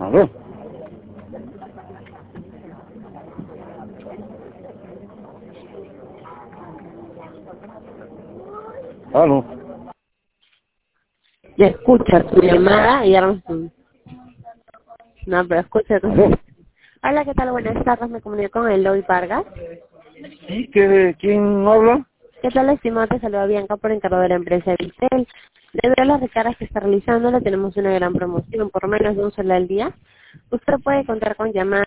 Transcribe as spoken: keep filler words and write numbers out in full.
A ver. Aló. Ya escucha tu llamada y ahora no. No, pero escucha tu. Aló. Hola, ¿qué tal? Buenas tardes. Me comunico con Eloy Vargas. ¿Sí? ¿Qué, ¿Quién habla? ¿Qué tal, estimado? Te saluda Bianca por encargo de la empresa Vitel. Debido a las recargas que está realizando, le tenemos una gran promoción, por menos de un solo al día. Usted puede contar con llamadas